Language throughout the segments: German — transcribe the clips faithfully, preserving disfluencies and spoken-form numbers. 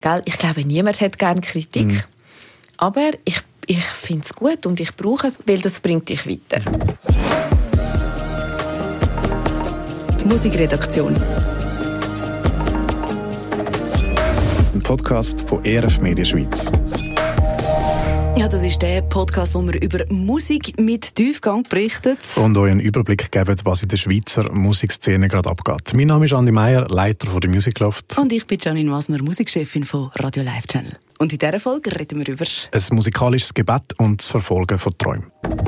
Gell? Ich glaube, niemand hat gerne Kritik. Mhm. Aber ich, ich finde es gut und ich brauche es, weil das bringt dich weiter. Die Musikredaktion. Ein Podcast von E R F Media Schweiz. Ja, das ist der Podcast, wo wir über Musik mit Tiefgang berichten. Und euch einen Überblick geben, was in der Schweizer Musikszene gerade abgeht. Mein Name ist Andi Meier, Leiter von der Music Loft. Und ich bin Janine Wasmer, Musikchefin von Radio Live Channel. Und in dieser Folge reden wir über ein musikalisches Gebet und das Verfolgen von Träumen.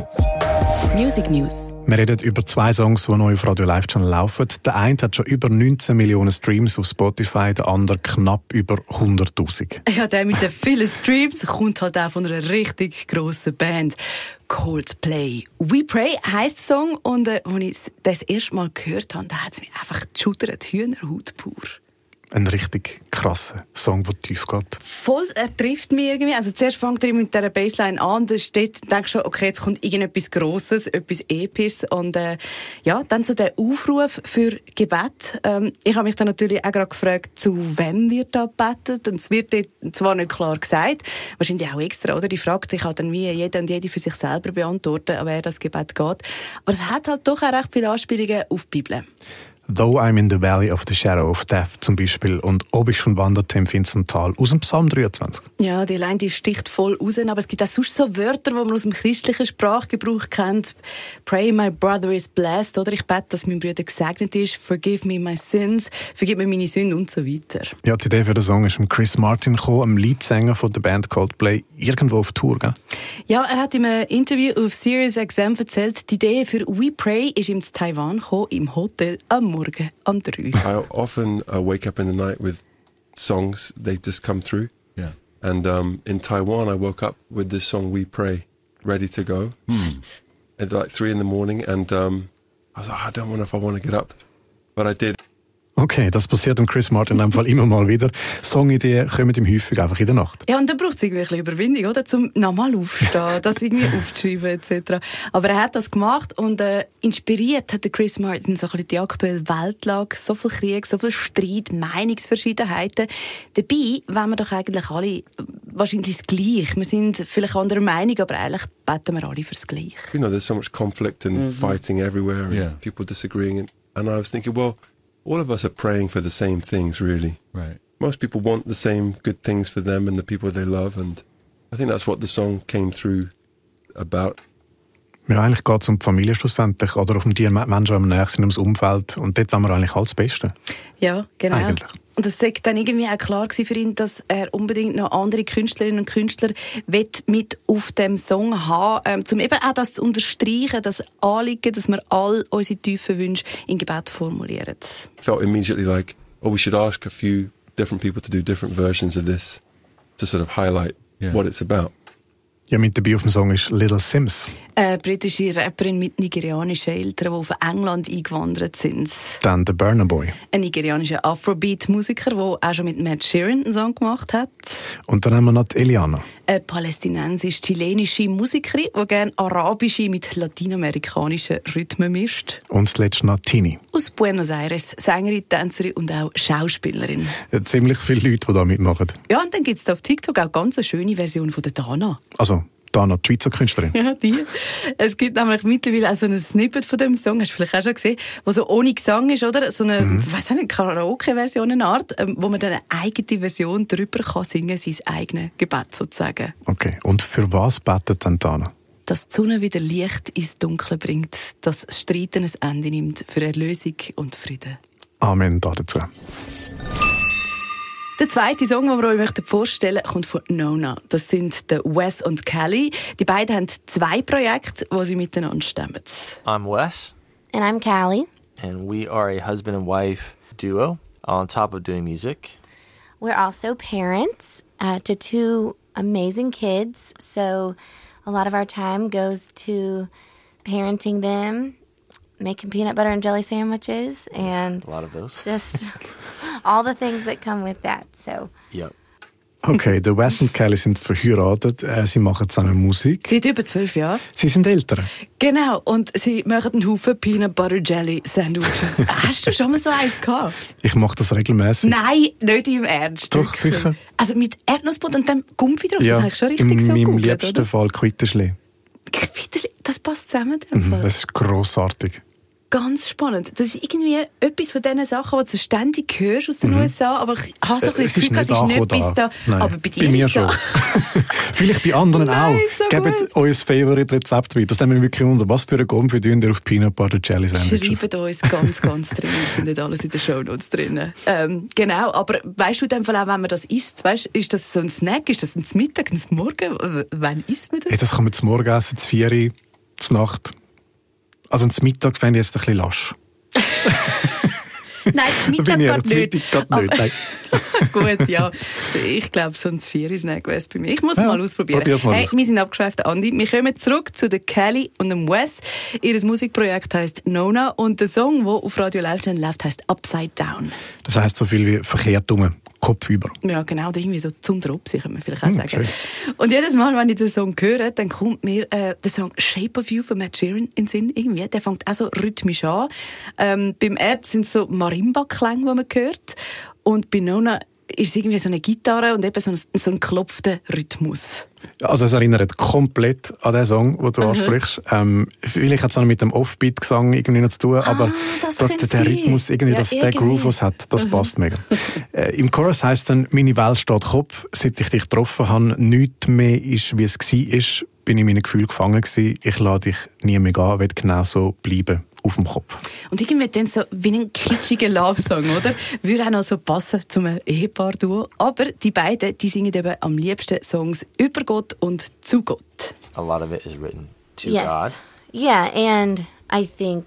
Music News. Wir reden über zwei Songs, die neu auf Radio Live Channel laufen. Der eine hat schon über neunzehn Millionen Streams auf Spotify, der andere knapp über hunderttausend. Ja, der mit den vielen Streams kommt halt auch von einer richtig grossen Band. Coldplay. «We Pray» heisst der Song und äh, als ich das erste Mal gehört habe, da hat es mich einfach geschudert, Hühnerhaut pur. Ein richtig krasser Song, der tief geht. Voll, er trifft mich irgendwie. Also zuerst fängt er mit dieser Bassline an, da steht, denkst schon, okay, jetzt kommt irgendetwas Grosses, etwas Episches und äh, ja, dann so der Aufruf für Gebet. Ähm, ich habe mich dann natürlich auch gerade gefragt, zu wem wird da gebetet? Und es wird dort zwar nicht klar gesagt, wahrscheinlich auch extra, oder? Die Frage, die kann dann wie jeder und jede für sich selber beantworten, an wer das Gebet geht. Aber es hat halt doch auch recht viele Anspielungen auf die Bibel. «Though I'm in the valley of the shadow of death» zum Beispiel und «Ob ich schon wanderte im finstern Tal» aus dem Psalm dreiundzwanzig. Ja, die Line die sticht voll raus, aber es gibt auch sonst so Wörter, die man aus dem christlichen Sprachgebrauch kennt. «Pray my brother is blessed» oder «Ich bete, dass mein Bruder gesegnet ist», «Forgive me my sins», «Vergib mir meine Sünden» und so weiter. Ja, die Idee für den Song ist von Chris Martin gekommen, dem Leadsänger von der Band Coldplay, irgendwo auf Tour, gell? Ja, er hat in einem Interview auf Sirius X M erzählt, die Idee für «We Pray» ist ihm zu Taiwan gekommen, im Hotel am Morgen um drei. I often uh, wake up in the night with songs, they just come through. Yeah. And um, in Taiwan, I woke up with this song, We Pray, ready to go. Hmm. At like three in the morning. And um, I was like, I don't know if I want to get up. But I did. Okay, das passiert dem Chris Martin in dem Fall immer mal wieder. Songideen kommen ihm häufig einfach in der Nacht. Ja, und dann braucht es irgendwie ein bisschen Überwindung, oder? Zum nochmal aufstehen, das irgendwie aufzuschreiben et cetera. Aber er hat das gemacht und äh, inspiriert hat der Chris Martin so ein bisschen die aktuelle Weltlage. So viel Krieg, so viel Streit, Meinungsverschiedenheiten. Dabei wollen wir doch eigentlich alle wahrscheinlich das Gleiche. Wir sind vielleicht anderer Meinung, aber eigentlich beten wir alle fürs Gleiche. You know, there's so much conflict and Mm-hmm. fighting everywhere and Yeah. people disagreeing. And, and I was thinking, well, all of us are praying for the same things, really. Right. Most people want the same good things for them and the people they love. And I think that's what the song came through about. Ja, eigentlich geht es um die Familie schlussendlich oder um die Menschen, die am nächsten sind, ums Umfeld. Und dort wollen wir eigentlich alles Beste. Ja, genau. Eigentlich. Und es war dann irgendwie auch klar für ihn, dass er unbedingt noch andere Künstlerinnen und Künstler mit auf dem Song haben ähm, um eben auch das zu unterstreichen, das Anliegen, dass wir all unsere tiefen Wünsche in Gebet formulieren. I felt immediately like, oh, we should ask a few different people to do different versions of this to sort of highlight Yeah. what it's about. Ja, mit dabei auf dem Song ist Little Sims. Eine britische Rapperin mit nigerianischen Eltern, die auf England eingewandert sind. Dann der Burna Boy. Ein nigerianischer Afrobeat-Musiker, der auch schon mit Matt Sheeran einen Song gemacht hat. Und dann haben wir noch die Eliana. Eine palästinensisch-chilenische Musikerin, die gerne arabische mit lateinamerikanischen Rhythmen mischt. Und zuletzt noch Tini. Aus Buenos Aires, Sängerin, Tänzerin und auch Schauspielerin. Ja, ziemlich viele Leute, die da mitmachen. Ja, und dann gibt es auf TikTok auch ganz eine schöne Version von der Dana. Also, da noch die Schweizer Künstlerin. Ja, die. Es gibt nämlich mittlerweile auch so ein Snippet von dem Song, hast du vielleicht auch schon gesehen, wo so ohne Gesang ist, oder? So eine, mhm. weiss nicht, Karaoke-Version, eine Art, wo man dann eine eigene Version drüber kann singen, sein eigenes Gebet sozusagen. Okay, und für was betet dann Dana? Dass die Sonne wieder Licht ins Dunkle bringt, dass das Streiten ein Ende nimmt für Erlösung und Frieden. Amen dazu. Der zweite Song, den wir euch vorstellen möchten, kommt von Nona. Das sind der Wes und Kelly. Die beiden haben zwei Projekte, die sie miteinander stemmen. I'm Wes. And I'm Callie. And we are a husband and wife duo on top of doing music. We're also parents uh, to two amazing kids, so a lot of our time goes to parenting them, making peanut butter and jelly sandwiches, and A lot of those. just all the things that come with that. So Yep. Okay, der Wes und Kelly sind verheiratet, äh, sie machen zusammen Musik. Seit über zwölf Jahren. Sie sind älter. Genau, und sie machen einen Haufen Peanut Butter Jelly Sandwiches. Hast du schon mal so eins gehabt? Ich mache das regelmäßig. Nein, nicht im Ernst. Doch, wirklich. sicher. Also mit Erdnussbutter und dem Gumpfi drauf, Ja, das habe ich schon richtig in so meinem gegoogelt, liebsten oder? Fall Quitterschli. Quitterli, das passt zusammen. in dem Mhm, Fall. das ist grossartig. Ganz spannend. Das ist irgendwie etwas von diesen Sachen, die du ständig hörst aus den Mhm. U S A, aber ich habe so ein Äh, bisschen es das Gefühl, ist es ist nicht nicht angekommen bis da. da. Nein, Aber bei dir bei mir ist schon. so. Vielleicht bei anderen Nein, auch. so Gebt gut. euer Favorite-Rezept weiter. Das nehmen wir wirklich unter. Was für ein Gumpfi tun ihr auf Peanut Butter Jelly Sandwiches? Schreibt uns ganz, ganz drin. Ihr findet alles in den Shownotes drin. Ähm, genau, aber weißt du in dem Fall auch, wenn man das isst, weißt, ist das so ein Snack, ist das ein Mittag, ein Morgen? Wann isst man das? Hey, das kann man zum Morgen essen, zum vier Uhr, zur Nacht. Also zum Mittag fände ich jetzt ein bisschen lasch. Nein, zum Da bin Mittag ich geht eher, nicht. zum Mittag geht nicht. Nein. Gut, ja. Ich glaube, so ein Vieri-Snack wäre es bei mir. Ich muss es Ja, mal ausprobieren. probier's mal Hey, aus. wir sind abgeschweift, Andi. Wir kommen zurück zu der Kelly und dem Wes. Ihr Musikprojekt heisst Nona und der Song, der auf Radio Live läuft, heisst Upside Down. Das heisst so viel wie verkehrt rum, Kopf über. Ja, genau, oder irgendwie so zum Dropsi, könnte man vielleicht auch Hm, sagen. schön. Und jedes Mal, wenn ich den Song höre, dann kommt mir äh, der Song Shape of You von Matt Sheeran in den Sinn. Irgendwie. Der fängt auch so rhythmisch an. Ähm, beim Erd sind so Marimba-Klänge, die man hört. Und bei Nona ist es irgendwie so eine Gitarre und eben so ein, so ein klopfter Rhythmus. Also es erinnert komplett an den Song, den du mhm. ansprichst. Ähm, vielleicht hat es auch noch mit dem Offbeat-Gesang irgendwie noch zu tun, Ah, aber das das, könnte der sein. Rhythmus, irgendwie, Ja, dass der irgendwie. Groove, was hat, das Mhm. passt mega. äh, Im Chorus heisst dann, meine Welt steht Kopf, seit ich dich getroffen habe, nichts mehr ist, wie es war, bin ich in meinen Gefühlen gefangen gewesen, ich lasse dich nie mehr gehen, will genau so bleiben, auf dem Kopf. Und irgendwie tönt so wie ein kitschiger Love-Song, oder? Würde auch noch so passen zu einem Ehepaar-Duo. Aber die beiden, die singen eben am liebsten Songs über Gott und zu Gott. A lot of it is written to yes. God. Yeah, and I think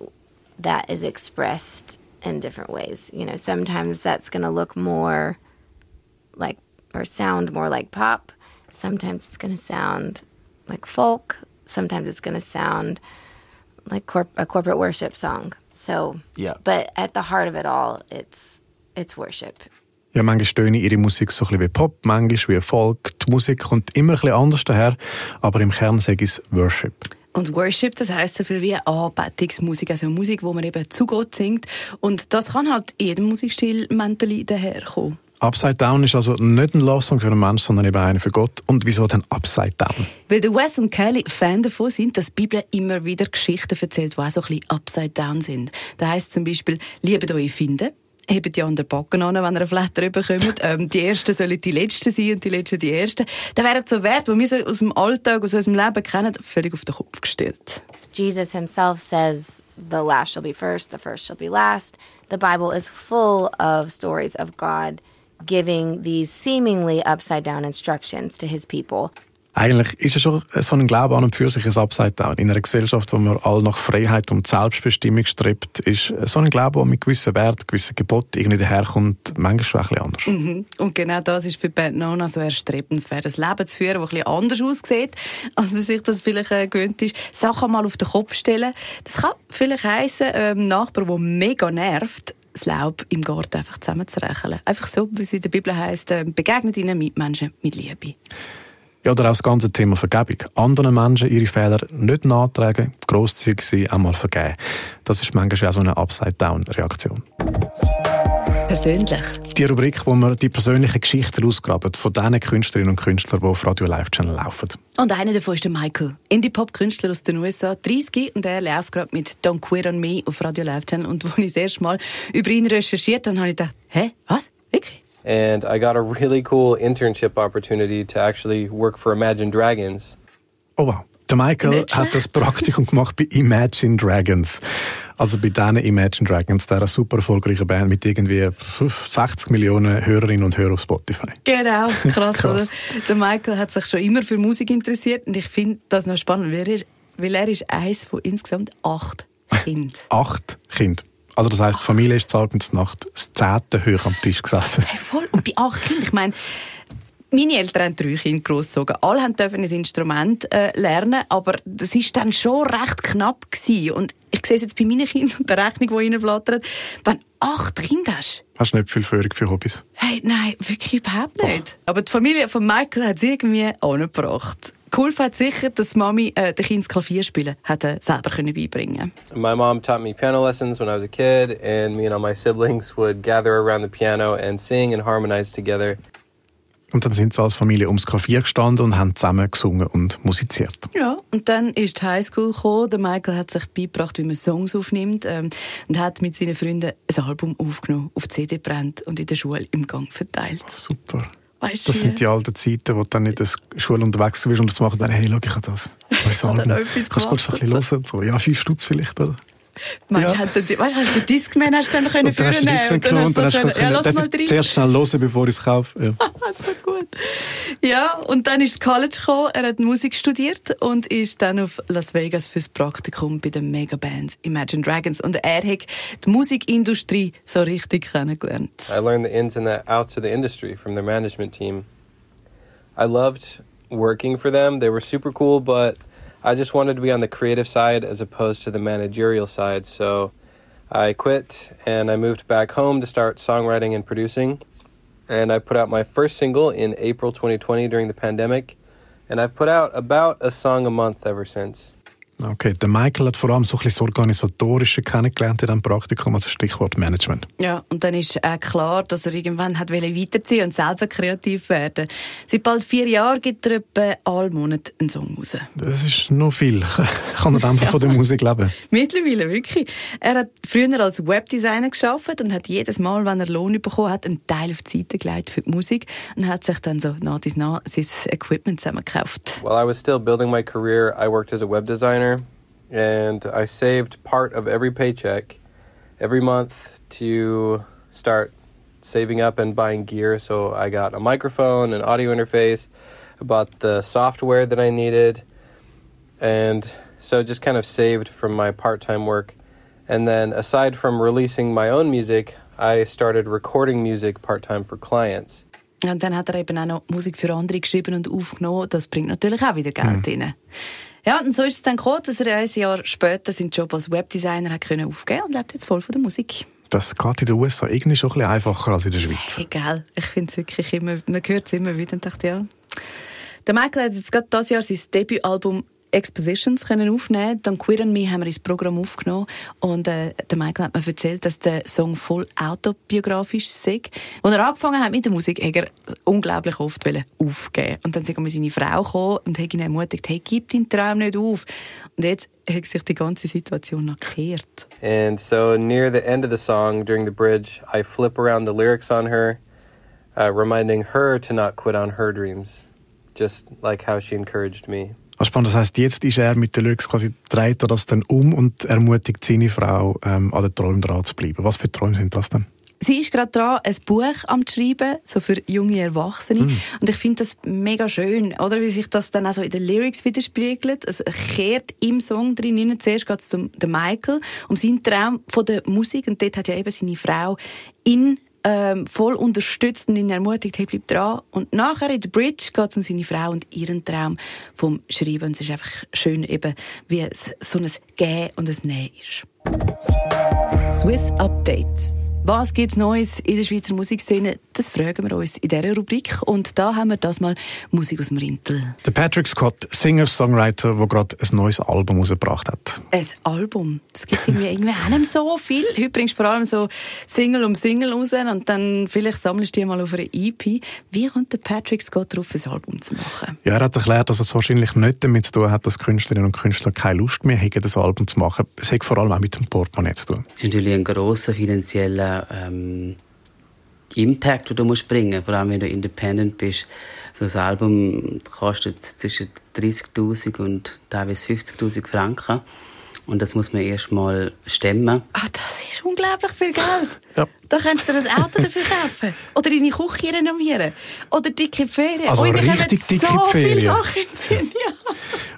that is expressed in different ways. You know, sometimes that's going to look more like, or sound more like pop. Sometimes it's going to sound like folk. Sometimes it's going to sound like corp- a corporate worship song. So, Yeah. but at the heart of it all, it's it's worship. Ja, manchmal stöhne ihre Musik so ein bisschen wie Pop, manchmal wie Folk. Die Musik kommt immer ein bisschen anders daher, aber im Kern sage ich es Worship. Und Worship, das heisst so viel wie Anbetungsmusik, also Musik, wo man eben zu Gott singt. Und das kann halt in jedem Musikstil mentally daherkommen. Upside Down ist also nicht ein Love-Song für einen Menschen, sondern eben einer für Gott. Und wieso dann Upside Down? Weil der Wes und Kelly Fan davon sind, dass die Bibel immer wieder Geschichten erzählt, die auch so ein bisschen upside down sind. Da heisst zum Beispiel, liebet eure Feinde, hebt die anderen Backen an, wenn ihr einen Flatter bekommt. Ähm, die Ersten sollen die Letzten sein und die Letzten die Ersten. Das wären so Werte, die wir so aus dem Alltag, aus unserem Leben kennen, völlig auf den Kopf gestellt. Jesus himself says, the last shall be first, the first shall be last. The Bible is full of stories of God giving these seemingly upside-down instructions to his people. Eigentlich ist es schon so ein Glaube an und für sich ein Upside Down. In einer Gesellschaft, wo man all nach Freiheit und Selbstbestimmung strebt, ist so ein Glaube, der mit gewissen Werten, gewissen Geboten irgendwie daherkommt, manchmal schon ein bisschen anders. Mhm. Und genau das ist für die Band Nona so erstrebenswert. Ein Leben zu führen, das ein bisschen anders aussieht, als man sich das vielleicht äh, gewöhnt ist. Sachen mal auf den Kopf stellen. Das kann vielleicht heissen, ähm, ein Nachbar, der mega nervt, das Laub im Garten einfach zusammenzurächeln. Einfach so, wie es in der Bibel heisst, äh, begegnet ihnen Mitmenschen mit Liebe. Ja, oder auch das ganze Thema Vergebung. Anderen Menschen ihre Fehler nicht nachtragen, grosszügig sein, einmal vergeben. Das ist manchmal auch so eine Upside-Down-Reaktion. Persönlich. Die Rubrik, wo wir die persönlichen Geschichten ausgraben von den Künstlerinnen und Künstlern, die auf Radio Live Channel laufen. Und einer davon ist der Michael. Indie-Pop-Künstler aus den U S A, dreißig, und er läuft gerade mit Don't Quit on Me auf Radio Live Channel. Und als ich das erste Mal über ihn recherchiert habe, habe ich gedacht, hä, was? Wirklich? And I got a really cool internship opportunity to actually work for Imagine Dragons. Oh wow. Der Michael Nicht hat das Praktikum gemacht bei Imagine Dragons. Also bei diesen Imagine Dragons, dieser super erfolgreichen Band mit irgendwie sechzig Millionen Hörerinnen und Hörern auf Spotify. Genau, krass, Krass. oder? Der Michael hat sich schon immer für Musik interessiert und ich finde das noch spannend, weil er, weil er ist eins von insgesamt acht Kindern. Acht Kinder. Also das heisst, die Familie ist zart mit der Nacht das zehnte hoch am Tisch gesessen. Hey, voll. Und bei acht Kindern, ich meine, Meine Eltern haben drei Kinder grossgezogen. Alle durften ein Instrument äh, lernen, aber das war dann schon recht knapp gewesen. Und ich sehe es jetzt bei meinen Kindern und der Rechnung, die reinflattert. Wenn du acht Kinder hast... Hast du nicht viel Führung für Hobbys? Hey, nein, wirklich überhaupt nicht. Oh. Aber die Familie von Michael hat es irgendwie angebracht. Geholfen hat sicher, dass Mami äh, den Kindern das Klavier spielen hat, äh, selber können beibringen. My mom taught me piano lessons when I was a kid, and me and all my siblings would gather around the piano and sing and harmonize together. Und dann sind sie als Familie ums Klavier gestanden und haben zusammen gesungen und musiziert. Ja, und dann ist die Highschool gekommen. Der Michael hat sich beigebracht, wie man Songs aufnimmt ähm, und hat mit seinen Freunden ein Album aufgenommen, auf C D brennt und in der Schule im Gang verteilt. Super. Weißt das du, sind die alten Zeiten, wo du dann in der Schule unterwegs bist und das machen dann, hey, schau, ich habe das. Weißt du, Album. Kannst du kurz ein bisschen hören? So, ja, fünf Stutz vielleicht, oder? Meinst, ja. hast du, weißt, hast du den Discman hast du dann können führen können? Und dann hast du den Discman genommen und dann hast du können, ja, lass mal rein. Zuerst schnell hören, bevor ich es kaufe. Ja. So gut. Ja, und dann ist das College gekommen, er hat Musik studiert und ist dann auf Las Vegas fürs Praktikum bei der Megaband Imagine Dragons. Und er hat die Musikindustrie so richtig kennengelernt. I learned the ins and the outs of the industry from their management team. I loved working for them. They were super cool, but I just wanted to be on the creative side as opposed to the managerial side. So I quit and I moved back home to start songwriting and producing. And I put out my first single in April twenty twenty during the pandemic. And I've put out about a song a month ever since. Okay, der Michael hat vor allem so ein bisschen das Organisatorische kennengelernt in diesem Praktikum, also Stichwort Management. Ja, und dann ist auch klar, dass er irgendwann hat weiterziehen und selber kreativ werden. Seit bald vier Jahren gibt er etwa alle Monate einen Song raus. Das ist noch viel. Kann er einfach ja. von der Musik leben? Mittlerweile, wirklich. Er hat früher als Webdesigner gearbeitet und hat jedes Mal, wenn er Lohn bekommen hat, einen Teil auf die Seite gelegt für die Musik und hat sich dann so nach und nach sein Equipment zusammengekauft. While I was still building my career, I worked as a web designer. And I saved part of every paycheck every month to start saving up and buying gear. So I got a microphone, an audio interface, I bought the software that I needed, and so just kind of saved from my part-time work. And then aside from releasing my own music, I started recording music part-time for clients. Und dann hat er eben auch noch Musik für andere geschrieben und aufgenommen. Das bringt natürlich auch wieder Geld mhm. rein. Ja, und so ist es dann gekommen, dass er ein Jahr später seinen Job als Webdesigner hat können aufgeben und lebt jetzt voll von der Musik. Das geht in den U S A irgendwie schon ein bisschen einfacher als in der Schweiz. Egal, ich finde es wirklich immer, man hört es immer wieder und dachte, ja. Der Michael hat jetzt gerade dieses Jahr sein Debütalbum Expositions können aufnehmen. Dann Queer and Me haben wir ins Programm aufgenommen und äh, der Michael hat mir erzählt, dass der Song voll autobiografisch sei. Als er angefangen hat mit der Musik, hat er unglaublich oft aufgeben. Und dann ist seine Frau gekommen und hat ihn ermutigt, hey, gib deinen Traum nicht auf. Und jetzt hat sich die ganze Situation noch gekehrt. And so near the end of the song, during the bridge, I flip around the lyrics on her, uh, reminding her to not quit on her dreams, just like how she encouraged me. Spannend, das heisst, jetzt ist er mit den Lyrics quasi, dreht er das dann um und ermutigt seine Frau, ähm, an den Träumen dran zu bleiben. Was für Träume sind das denn? Sie ist gerade dran, ein Buch am schreiben, so für junge Erwachsene. Mm. Und ich finde das mega schön, oder? Wie sich das dann auch so in den Lyrics widerspiegelt. Es kehrt im Song drin. Zuerst geht es um den Michael, um seinen Traum von der Musik. Und dort hat ja eben seine Frau ihn Ähm, voll unterstützt und ihn ermutigt, hey, bleib dran. Und nachher in der Bridge geht es um seine Frau und ihren Traum vom Schreiben. Und es ist einfach schön, eben, wie es so ein Gehen und ein Nehmen ist. Swiss Update. Was gibt's Neues in der Schweizer Musikszene? Das fragen wir uns in dieser Rubrik. Und da haben wir das mal Musik aus dem Rintel. Der Patrick Scott, Singer-Songwriter, der gerade ein neues Album rausgebracht hat. Ein Album? Das gibt es irgendwie, irgendwie auch nicht so viel. Heute bringst du vor allem so Single um Single raus und dann vielleicht sammelst du die mal auf eine E P. Wie kommt der Patrick Scott darauf, ein Album zu machen? Ja, er hat erklärt, dass es wahrscheinlich nicht damit zu tun hat, dass Künstlerinnen und Künstler keine Lust mehr haben, das Album zu machen. Es hat vor allem auch mit dem Portemonnaie zu tun. Das ist natürlich ein grosser finanzieller Ähm, Impact, den du musst bringen, vor allem wenn du independent bist. So ein Album kostet zwischen dreißigtausend und teilweise fünfzigtausend Franken. Und das muss man erst mal stemmen. Ah, das ist unglaublich viel Geld. Ja. Da kannst du dir ein Auto dafür kaufen. Oder deine Küche renovieren. Oder dicke Ferien. Also oh, richtig dicke so Ferien. viele Sachen im Sinn, ja.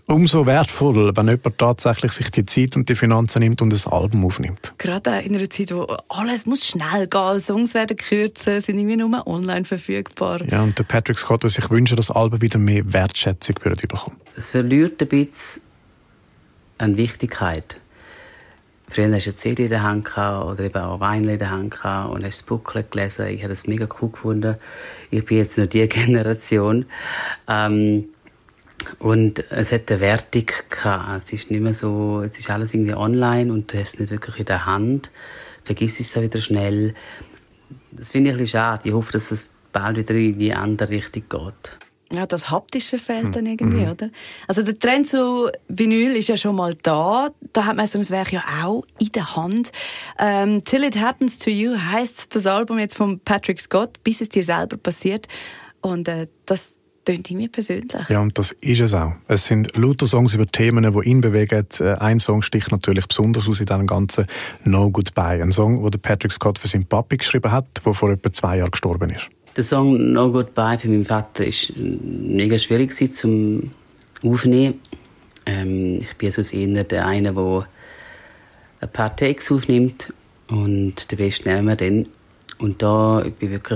Umso wertvoller, wenn jemand tatsächlich sich die Zeit und die Finanzen nimmt und ein Album aufnimmt. Gerade in einer Zeit, wo alles muss schnell gehen, Songs werden kürzer, sind irgendwie nur online verfügbar. Ja, und der Patrick Scott würde sich wünschen, dass das Album wieder mehr Wertschätzung würde bekommen. Es verliert ein bisschen an Wichtigkeit. Früher hast du eine C D in der Hand gehabt, oder eben auch Wein in der Hand gehabt und hast das Booklet gelesen. Ich habe das mega cool gefunden. Ich bin jetzt noch die Generation. Ähm, und es hat eine Wertung gehabt. Es ist nicht mehr so, es ist alles irgendwie online und du hast es nicht wirklich in der Hand. Vergiss es so wieder schnell. Das finde ich ein bisschen schade. Ich hoffe, dass es bald wieder in die andere Richtung geht. Ja, das Haptische fehlt dann irgendwie, mhm. oder? Also der Trend zu Vinyl ist ja schon mal da. Da hat man so ein Werk ja auch in der Hand. Ähm, Till It Happens to You heisst das Album jetzt von Patrick Scott, bis es dir selber passiert. Und äh, das tönt irgendwie persönlich. Ja, und das ist es auch. Es sind lauter Songs über Themen, die ihn bewegen. Ein Song sticht natürlich besonders aus in diesem ganzen No Goodbye. Ein Song, den Patrick Scott für seinen Papi geschrieben hat, der vor etwa zwei Jahren gestorben ist. Der Song No Goodbye für meinen Vater war mega schwierig zum Aufnehmen. Ähm, ich bin also eher der eine, der ein paar Takes aufnimmt und den besten nehmen wir dann. Und da ich bin wirklich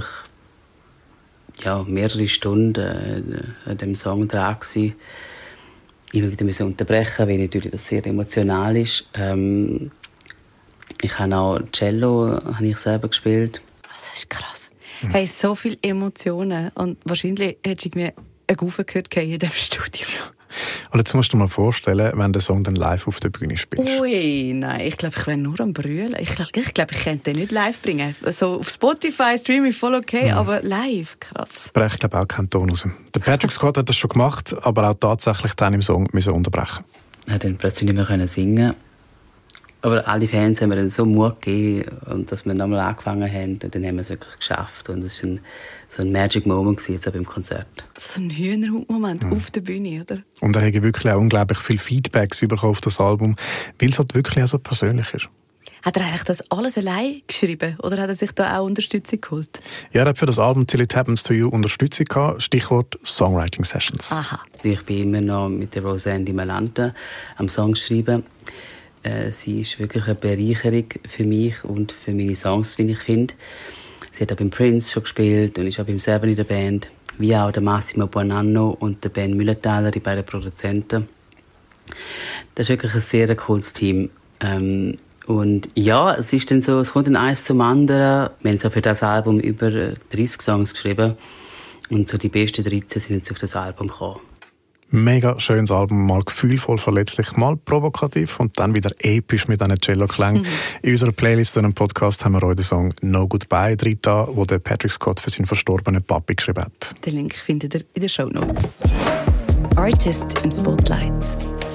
ja, mehrere Stunden äh, an dem Song dran gewesen. Immer wieder müssen unterbrechen, weil natürlich das sehr emotional ist. Ähm, ich habe auch Cello habe ich selber gespielt. Das ist krass. Hey, so viele Emotionen. Und wahrscheinlich hättest du irgendwie einen Gaufen gehört in diesem Studio. Und jetzt musst du dir mal vorstellen, wenn der Song dann live auf der Bühne spielst. Ui, nein, ich glaube, ich wäre nur am Brüllen. Ich glaube, ich, glaub, ich könnte den nicht live bringen. So auf Spotify, Streaming, voll okay, ja. Aber live, krass. Aber ich glaube auch keinen Ton raus. Der Patrick Scott hat das schon gemacht, aber auch tatsächlich dann im Song müssen unterbrechen. Er hat dann plötzlich nicht mehr singen. Aber alle Fans haben mir dann so Mut gegeben, und dass wir nochmal angefangen haben, dann haben wir es wirklich geschafft. Und es war ein, so ein Magic Moment jetzt auch beim Konzert. So ein Hühnerhaut-Moment mhm. auf der Bühne, oder? Und er hat wirklich auch unglaublich viele Feedbacks bekommen auf das Album, weil es halt wirklich auch so persönlich ist. Hat er eigentlich das alles allein geschrieben oder hat er sich da auch Unterstützung geholt? Ja, er hat für das Album Till It Happens to You Unterstützung gehabt, Stichwort Songwriting Sessions. Aha. Ich bin immer noch mit der Roseanne Di Malanta am Song schreiben. Sie ist wirklich eine Bereicherung für mich und für meine Songs, wie ich finde. Sie hat auch beim Prince schon gespielt und ist auch beim Seven in der Band, wie auch der Massimo Buonanno und der Ben Müllenthaler, die beiden Produzenten. Das ist wirklich ein sehr cooles Team. Ähm, und ja, es ist dann so, es kommt dann eins zum anderen. Wir haben so für das Album über dreißig Songs geschrieben und so die besten dreizehn sind jetzt auf das Album gekommen. Mega schönes Album, mal gefühlvoll, verletzlich, mal provokativ und dann wieder episch mit diesen Cello-Klängen. Mhm. In unserer Playlist und einem Podcast haben wir heute den Song No Goodbye drin, wo der Patrick Scott für seinen verstorbenen Papi geschrieben hat. Den Link findet ihr in den Shownotes. Artist im Spotlight.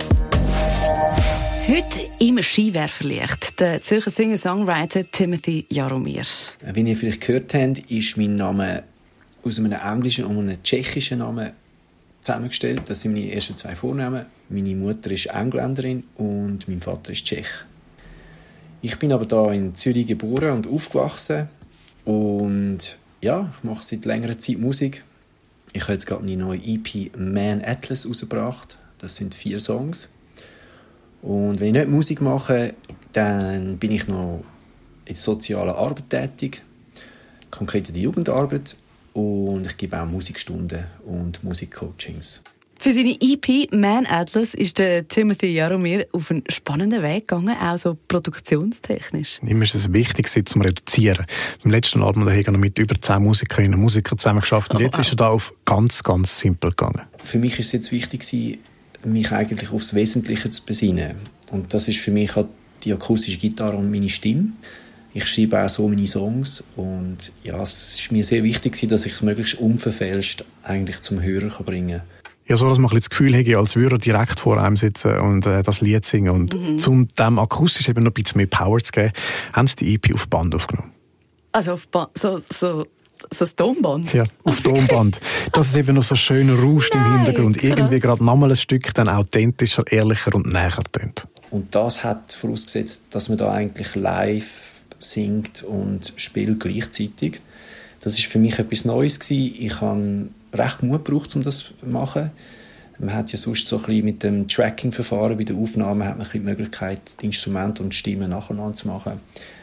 Heute im Skiwerferlicht der Zürcher Singer-Songwriter Timothy Jaromír. Wie ihr vielleicht gehört habt, ist mein Name aus einem englischen und einem tschechischen Namen zusammengestellt. Das sind meine ersten zwei Vornamen. Meine Mutter ist Engländerin und mein Vater ist Tschech. Ich bin aber da in Zürich geboren und aufgewachsen und ja, ich mache seit längerer Zeit Musik. Ich habe jetzt gerade meine neue E P Man Atlas rausgebracht. Das sind vier Songs. Und wenn ich nicht Musik mache, dann bin ich noch in sozialer Arbeit tätig, konkret in der Jugendarbeit. Und ich gebe auch Musikstunden und Musikcoachings. Für seine E P Man Atlas ist der Timothy Jaromír auf einen spannenden Weg gegangen, auch so produktionstechnisch. Ihm ist es wichtig, sie zu reduzieren. Beim letzten Album hat er noch mit über zehn Musikerinnen und Musikern zusammengearbeitet. Und jetzt oh, ist er da auf ganz, ganz simpel gegangen. Für mich ist es jetzt wichtig, mich eigentlich aufs Wesentliche zu besinnen. Und das ist für mich halt die akustische Gitarre und meine Stimme. Ich schreibe auch so meine Songs und ja, es ist mir sehr wichtig, dass ich es möglichst unverfälscht eigentlich zum Hörer bringen kann. Ja, so dass man das Gefühl hätte, als würde er direkt vor einem sitzen und äh, das Lied singen. Und mhm. um dem akustisch eben noch ein bisschen mehr Power zu geben, haben sie die E P auf Band aufgenommen. Also auf Band, so, so, so das Tonband? Ja, auf Tonband. Dass es eben noch so schön rauscht im Hintergrund. Krass. Irgendwie gerade nochmal ein Stück dann authentischer, ehrlicher und näher tönt. Und das hat vorausgesetzt, dass man da eigentlich live singt und spielt gleichzeitig. Das ist für mich etwas Neues gewesen. Ich habe recht Mut gebraucht, um das zu machen, Man hat ja sonst so ein bisschen mit dem Tracking-Verfahren bei der Aufnahme hat man ein bisschen die Möglichkeit, die Instrumente und die Stimmen nacheinander zu machen.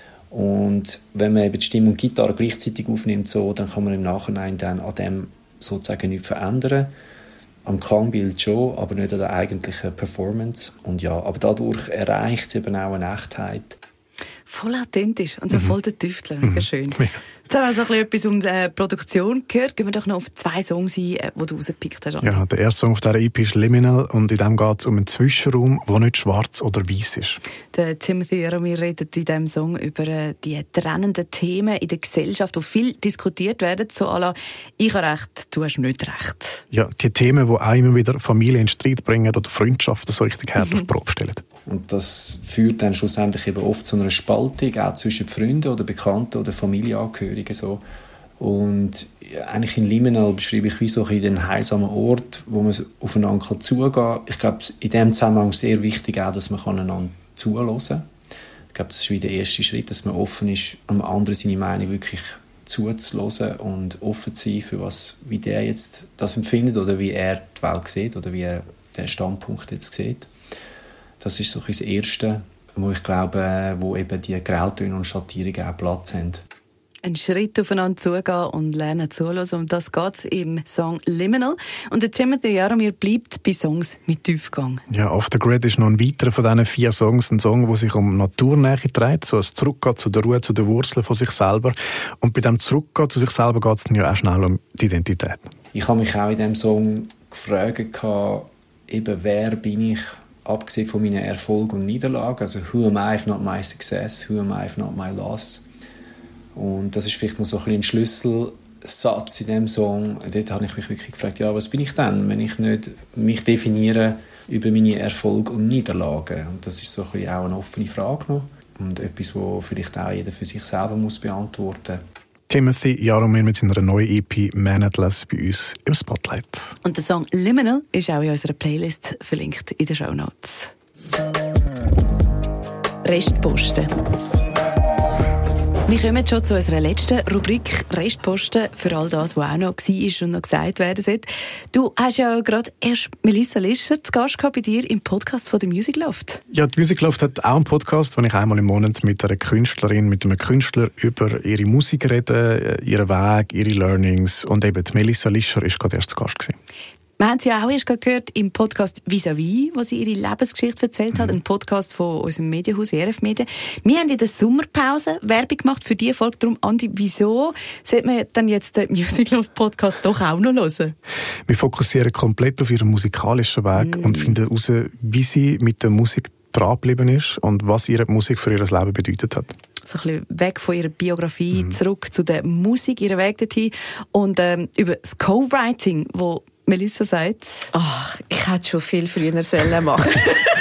Und wenn man eben die Stimme und die Gitarre gleichzeitig aufnimmt, so, dann kann man im Nachhinein dann an dem sozusagen nichts verändern. Am Klangbild schon, aber nicht an der eigentlichen Performance. Und ja, aber dadurch erreicht es eben auch eine Echtheit. Voll authentisch und so Mhm. voll der Tüftler. Mega schön. Jetzt haben wir so ein bisschen etwas um die Produktion gehört. Gehen wir doch noch auf zwei Songs ein, die du rausgepickt hast. Ja, der erste Song auf dieser E P ist «Liminal» und in dem geht es um einen Zwischenraum, der nicht schwarz oder weiß ist. Der Timothy Jaromir redet in diesem Song über äh, die trennenden Themen in der Gesellschaft, die viel diskutiert werden. So à la «Ich habe Recht, du hast nicht Recht». Ja, die Themen, die auch immer wieder Familie in Streit bringen oder Freundschaften so richtig hart auf die Probe stellen. Und das führt dann schlussendlich eben oft zu einer Spaltung, auch zwischen Freunden oder Bekannten oder Familienangehörigen. So. Und eigentlich in Liminal beschreibe ich wie so einen heilsamen Ort, wo man aufeinander zugehen kann. Ich glaube, in diesem Zusammenhang sehr wichtig auch, dass man einander zuhören kann. Ich glaube, das ist wie der erste Schritt, dass man offen ist, am anderen seine Meinung wirklich zuzuhören und offen zu sein, für was, wie der jetzt das empfindet oder wie er die Welt sieht oder wie er den Standpunkt jetzt sieht. Das ist so das Erste, wo ich glaube, wo eben die Grautöne und Schattierungen auch Platz haben. Ein Schritt aufeinander zugehen und lernen zuhören. Um das geht es im Song «Liminal». Und der Timothy Jaromir bleibt bei Songs mit Tiefgang. Ja, «Off the Grid» ist noch ein weiterer von diesen vier Songs. Ein Song, der sich um Naturnähe dreht, so ein Zurückgehen zu der Ruhe, zu den Wurzeln von sich selber. Und bei dem Zurückgehen zu sich selber geht es dann ja auch schnell um die Identität. Ich habe mich auch in diesem Song gefragt, eben, wer bin ich, abgesehen von meinen Erfolgen und Niederlagen. Also «Who am I if not my success? Who am I if not my loss?» Und das ist vielleicht noch so ein, ein Schlüsselsatz in diesem Song. Dort habe ich mich wirklich gefragt, ja, was bin ich denn, wenn ich nicht mich definiere über meine Erfolge und Niederlagen? Und das ist so ein bisschen auch eine offene Frage noch. Und etwas, das vielleicht auch jeder für sich selber muss beantworten muss. Timothy Jaromir mit seiner neuen E P «Man Atlas» bei uns im Spotlight. Und der Song «Liminal» ist auch in unserer Playlist verlinkt in den Shownotes. Restposten. Wir kommen schon zu unserer letzten Rubrik «Restposten» für all das, was auch noch war und noch gesagt werden sollte. Du hast ja gerade erst Melissa Lischer zu Gast gehabt bei dir im Podcast von der Music Loft. Ja, die Music Loft hat auch einen Podcast, wo ich einmal im Monat mit einer Künstlerin, mit einem Künstler über ihre Musik rede, ihren Weg, ihre Learnings. Und eben die Melissa Lischer war gerade erst zu Gast gewesen. Wir haben sie ja auch erst gehört im Podcast «Vis-à-vis», wo sie ihre Lebensgeschichte erzählt mhm. hat, ein Podcast von unserem Medienhaus E R F Medien. Wir haben in der Sommerpause Werbung gemacht für diese Folge. Darum, Andi, wieso sollte man dann jetzt den Music Love Podcast doch auch noch hören? Wir fokussieren komplett auf ihren musikalischen Weg mm. und finden heraus, wie sie mit der Musik dran geblieben ist und was ihre Musik für ihr Leben bedeutet hat. So ein bisschen weg von ihrer Biografie, mm. zurück zu der Musik, ihren Weg dorthin. Und ähm, über das Co-Writing, wo Melissa sagt, ach, ich hätte schon viel früher sollen machen.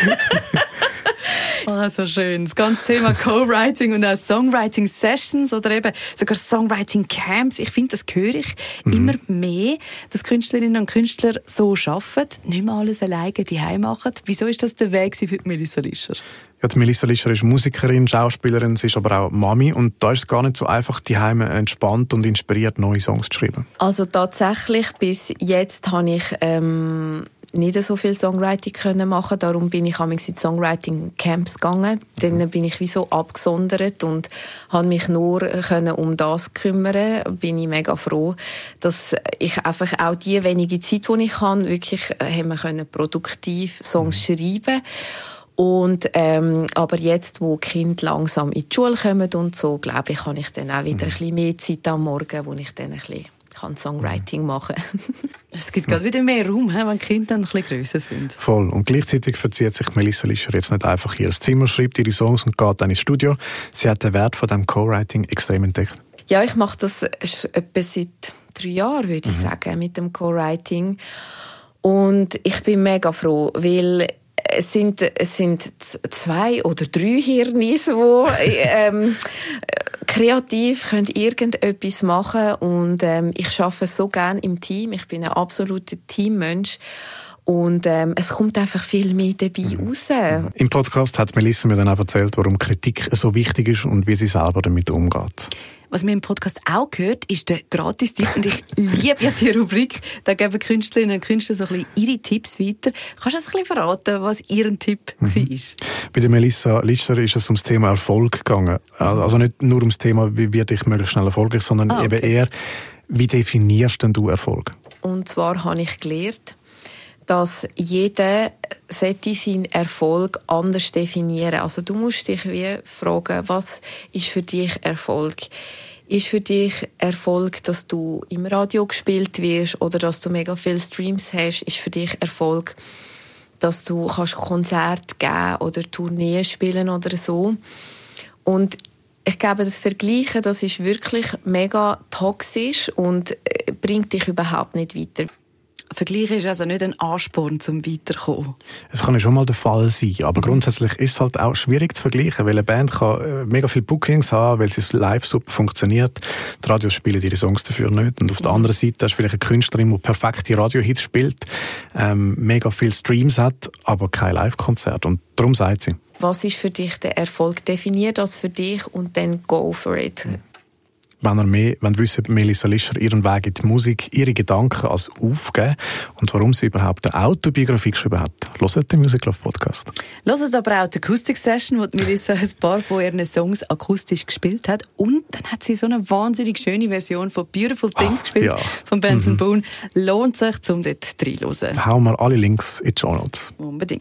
Ah, so schön. Das ganze Thema Co-Writing und auch Songwriting-Sessions oder eben sogar Songwriting-Camps. Ich finde, das höre ich mhm. immer mehr, dass Künstlerinnen und Künstler so arbeiten, nicht mehr alles alleine daheim machen. Wieso ist das der Weg für Melissa Lischer? Ja, die Melissa Lischer ist Musikerin, Schauspielerin, sie ist aber auch Mami und da ist es gar nicht so einfach, daheim entspannt und inspiriert neue Songs zu schreiben. Also tatsächlich, bis jetzt habe ich ähm, nicht so viel Songwriting können machen. Darum bin ich in Songwriting-Camps gegangen. Dann bin ich wie so abgesondert und habe mich nur können um das kümmern. Bin ich mega froh, dass ich einfach auch die wenige Zeit, die ich habe, wirklich haben wir können produktiv Songs mhm. schreiben. Und, ähm, aber jetzt, wo die Kinder langsam in die Schule kommen und so, glaube ich, habe ich dann auch wieder mhm. ein bisschen mehr Zeit am Morgen, wo ich dann ein bisschen kann Songwriting machen kann. Es gibt gerade wieder mehr Raum, wenn die Kinder ein bisschen grösser sind. Voll. Und gleichzeitig verzieht sich Melissa Lischer jetzt nicht einfach ihr Zimmer, schreibt ihre Songs und geht dann ins Studio. Sie hat den Wert von diesem Co-Writing extrem entdeckt. Ja, ich mache das etwa seit drei Jahren, würde ich mhm. sagen, mit dem Co-Writing. Und ich bin mega froh, weil es sind, es sind zwei oder drei Hirnis, die ähm, kreativ können irgendetwas machen und ähm, ich arbeite so gerne im Team. Ich bin ein absoluter Teammensch Und ähm, es kommt einfach viel mehr dabei mhm. raus. Im Podcast hat Melissa mir dann auch erzählt, warum Kritik so wichtig ist und wie sie selber damit umgeht. Was mir im Podcast auch gehört, ist der Gratis-Tipp. Und ich liebe ja die Rubrik. Da geben Künstlerinnen und Künstler so ein bisschen ihre Tipps weiter. Kannst du uns ein bisschen verraten, was ihr Tipp mhm. war? Bei der Melissa Lischer ist es ums Thema Erfolg gegangen. Also nicht nur ums Thema, wie werde ich möglichst schnell erfolgreich, sondern ah, okay. eben eher, wie definierst denn du Erfolg? Und zwar habe ich gelernt, dass jeder sollte seinen Erfolg anders definieren. Also du musst dich wie fragen, was ist für dich Erfolg? Ist für dich Erfolg, dass du im Radio gespielt wirst oder dass du mega viele Streams hast? Ist für dich Erfolg, dass du kannst Konzerte geben oder Tourneen spielen oder so? Und ich glaube, das Vergleichen, das ist wirklich mega toxisch und bringt dich überhaupt nicht weiter. Vergleichen ist also nicht ein Ansporn zum Weiterkommen. Es kann ja schon mal der Fall sein, aber grundsätzlich ist es halt auch schwierig zu vergleichen, weil eine Band kann mega viele Bookings haben, weil es live super funktioniert. Die Radios spielen ihre Songs dafür nicht. Und auf der anderen Seite hast du vielleicht eine Künstlerin, die perfekte Radiohits spielt, ähm, mega viele Streams hat, aber kein Live-Konzert. Und darum sagt sie: Was ist für dich der Erfolg? Definier das für dich und dann go for it. Mhm. Wenn ihr mehr wollt wissen, Melissa Lischer ihren Weg in die Musik, ihre Gedanken als aufgeben und warum sie überhaupt eine Autobiografie geschrieben hat, hört den Music Love Podcast. Hört aber auch die Akustik-Session, wo Melissa ein paar von ihren Songs akustisch gespielt hat. Und dann hat sie so eine wahnsinnig schöne Version von Beautiful Things Ach, gespielt, ja. von Benson mhm. Boone. Lohnt sich, um dort reinzuhören. Hauen wir alle Links in die Show Notes. Unbedingt.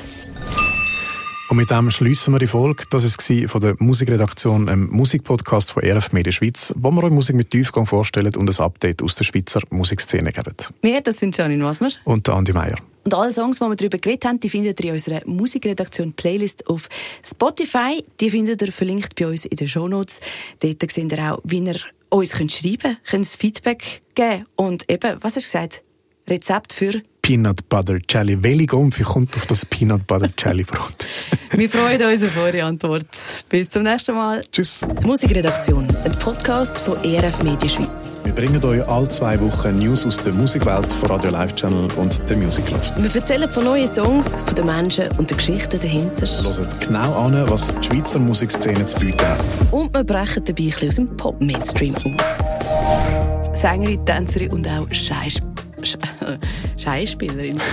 Und mit dem schliessen wir die Folge. Das war von der Musikredaktion, einem Musikpodcast von E R F Media Schweiz, wo wir euch Musik mit Tiefgang vorstellen und ein Update aus der Schweizer Musikszene geben. Wir, das sind Janine Wasmer und Andi Meier. Und alle Songs, die wir darüber geredet haben, die findet ihr in unserer Musikredaktion Playlist auf Spotify. Die findet ihr verlinkt bei uns in den Shownotes. Dort seht ihr auch, wie ihr uns schreiben könnt, könnt Feedback geben und eben, was hast du gesagt? Rezept für Peanut Butter Jelly. Welche Gumpfi kommt auf das Peanut Butter Jelly Brot? Wir freuen uns auf eure Antwort. Bis zum nächsten Mal. Tschüss. Die Musikredaktion, ein Podcast von E R F Media Schweiz. Wir bringen euch alle zwei Wochen News aus der Musikwelt von Radio Live Channel und der Music Loft. Wir erzählen von neuen Songs, von den Menschen und den Geschichten dahinter. Hört genau an, was die Schweizer Musikszene zu bieten hat. Und wir brechen dabei ein bisschen aus dem Pop-Mainstream aus. Sängerin, Tänzerin und auch Schauspielerin. Schauspielerin.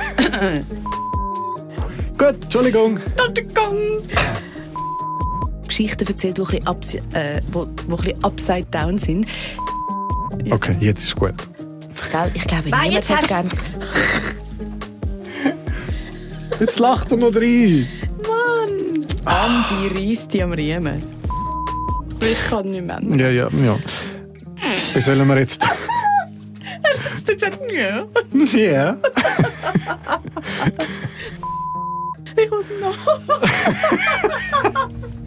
Gut, Entschuldigung. Entschuldigung. Geschichten erzählt, die ein bisschen, ups, äh, wo, wo ein bisschen upside down sind. Ja. Okay, jetzt ist gut. Ich glaube, Nein, niemand hat gern. Jetzt lacht er noch rein. Mann! Andi reisst die am Riemen. Ich kann nicht mehr. Ja, ja, ja. Wie sollen wir jetzt... Hast du gesagt, ja? Ja. Ich muss noch.